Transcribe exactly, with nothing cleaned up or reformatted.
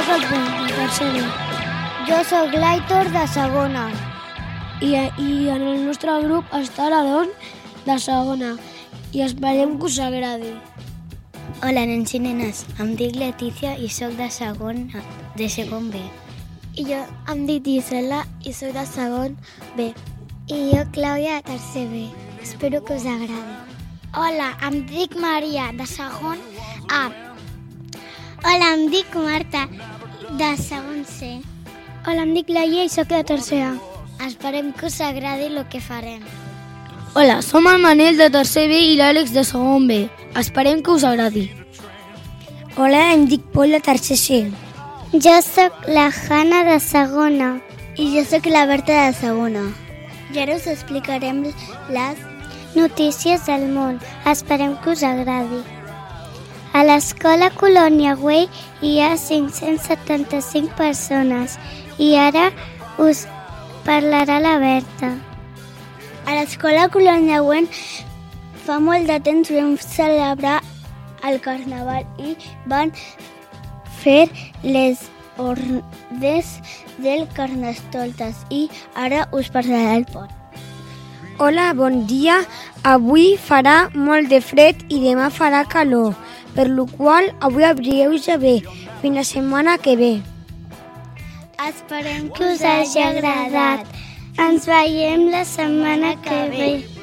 soc Ben, de tercer B. Jo sóc l'Aitor, de segona. I, I en el nostre grup està l'Aron, de segona. I esperem que us agradi. Hola, nens i nenes. Em dic Letícia i sóc de segon, de segon B. I jo em dic Gisela i soc de segon B. I jo, Clàudia, de tercer B. Espero que us agradi. Hola, em dic Maria, de segon A. Hola, em dic Marta, de segon C. Hola, em dic Laia i soc de tercer A. Esperem que us agradi el que farem. Hola, som el Manel, de tercer B, i l'Àlex, de segon B. Esperem que us agradi. Hola, em dic Pol, de tercer C. Jo sóc la Hanna, de segona. I jo sóc la Berta, de segona. I ara us explicarem les notícies del món. Esperem que us agradi. A l'escola Colònia Güell hi ha cinc-cents setanta-cinc persones i ara us parlarà la Berta. A l'escola Colònia Güell fa molt de temps vam celebrar el carnaval i van fer les ordes del Carnestoltes i ara us parlarà el pont. Hola, bon dia. Avui farà molt de fred i demà farà calor, per lo qual avui abrigueu-vos bé. Fins la setmana que ve. Esperem que us hagi agradat. Ens veiem la setmana que ve.